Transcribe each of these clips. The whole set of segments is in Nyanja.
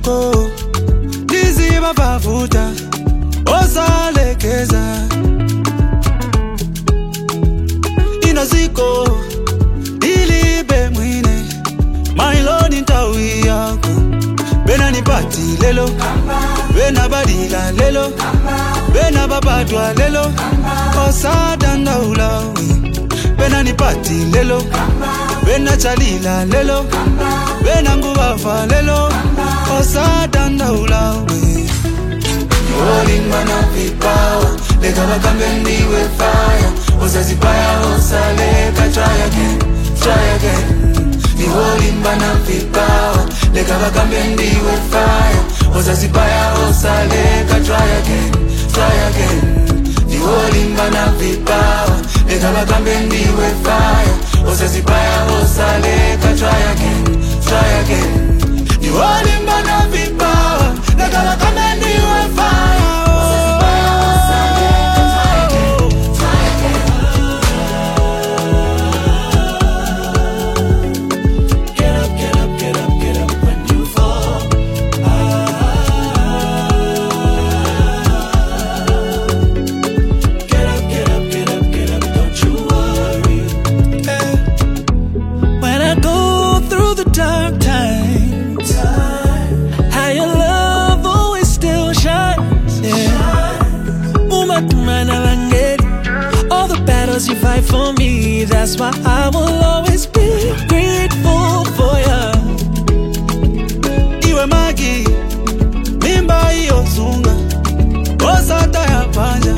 nako liziba bavuta osalekeza inaziko ilibe mwine mailoni ntawi yako bena nipati lelo bena badila lelo bena babadwa lelo osadanda ulawi bena nipati lelo bena chalila lelo bena ngubava lelo osadanda ulawi Rolling man up the power Lega bakambe ndiwe fire Osazipaya osaleka try again The rolling man up the power Lega bakambe ndiwe fire Osazipaya osaleka try again The rolling man up the power Lega bakambe ndiwe fire Osazipaya osaleka try again The rolling man up the power Lega bakambe ndiwe fire You fight for me, that's why I will always be grateful for you. Iwe magi, mimba iyo zunga, osata ya panja.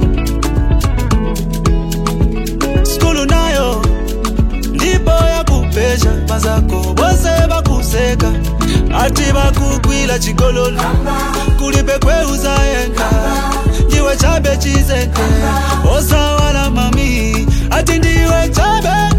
Skulu nayo, ndipo ya kupesha, mazako bose bakuseka. Ati bakukwila chigololo, kulipe kwe uzayenda. Jiwe chabe chizeke, osa wala mami, ati ndiwe chabe